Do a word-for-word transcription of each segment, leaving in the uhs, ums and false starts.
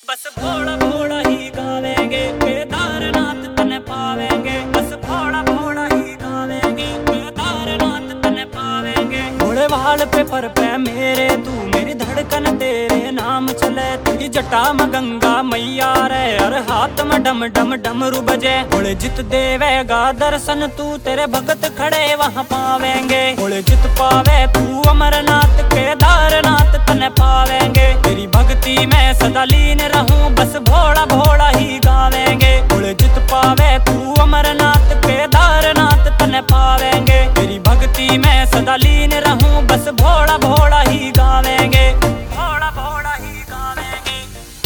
बस भोला भोला ही गावेंगे, केदारनाथ तने पावेंगे। बस भोला भोला ही गावेंगे, केदारनाथ तने पावेंगे। भोले वाल पे पर पे मेरे तू, मेरी धड़कन तेरे नाम चले। तेरी जटा में गंगा मैया रे, और हाथ में डम डम डमरू बजे। भोले जित देवेगा दर्शन तू, तेरे भगत खड़े वहाँ पावेंगे। भोले जित पावे तू अमरनाथ, केदारनाथ तने पावेंगे। तेरी भक्ति में सदा लीन रहूं, बस भोला भोला ही गावेंगे। भोले जित पावे तू अमरनाथ, केदारनाथ तने पावेंगे। तेरी भक्ति में सदा लीन रहूं, बस भोला भोला ही गावेंगे। भोला भोला ही गावेंगे।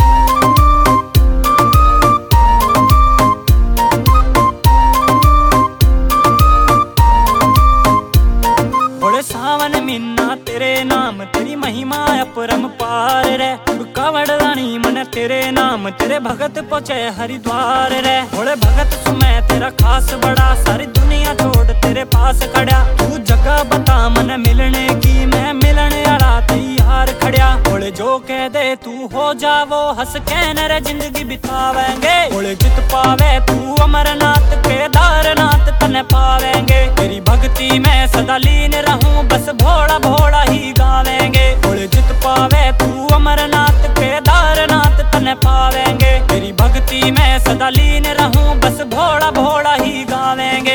भोले सावन महीना तेरे नाम, तेरी महिमा अपरंपार रे। कावड़ रानी मन तेरे नाम, तेरे भगत पहुँचे हरिद्वार रे। भोले भगत सुमै तेरा खास बड़ा, सारी दुनिया छोड़ तेरे पास खड़ा। तू जगह बता मन मिलने की, मैं मिलने आला तैयार खड़ा। भोले जो कह दे तू हो जावो, हंस के नरे जिंदगी बितावेंगे। भोले जित पावे तू अमरनाथ, केदारनाथ तने पावेंगे। तेरी भक्ति में सदा लीन रहूं, बस भोला भोला ही गावेंगे। भोले जित पावे तू अमरनाथ, केदारनाथ तने पावेंगे। तेरी भक्ति में सदा लीन रहूं, बस भोला भोला ही गावेंगे।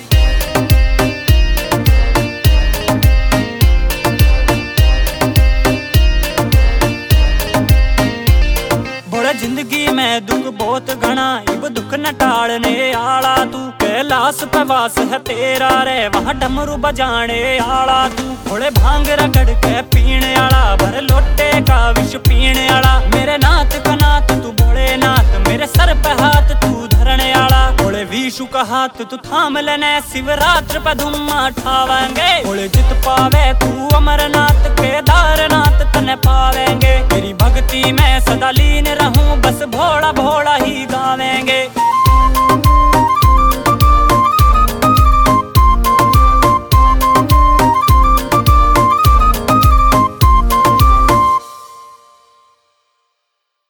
भोले जिंदगी में दुख बहुत घना, इब दुख न टालने आला तू। कैलाश पे वास है तेरा रे, वहाँ डमरू बजाने आला तू। भोले भांग रगड़ के पीने आला, भर लोटे का विष पीने आला। मेरे नाथ का नाथ तू भोलेनाथ, मेरे सर पे हाथ तू धरने आला। भोले विष्णु का हाथ तू थाम लेने, शिवरात्रि पे धूम उठावेंगे। भोले जित पावे तू अमरनाथ, केदारनाथ तने पावेंगे। तेरी भक्ति में सदा लीन रहूं, बस भोला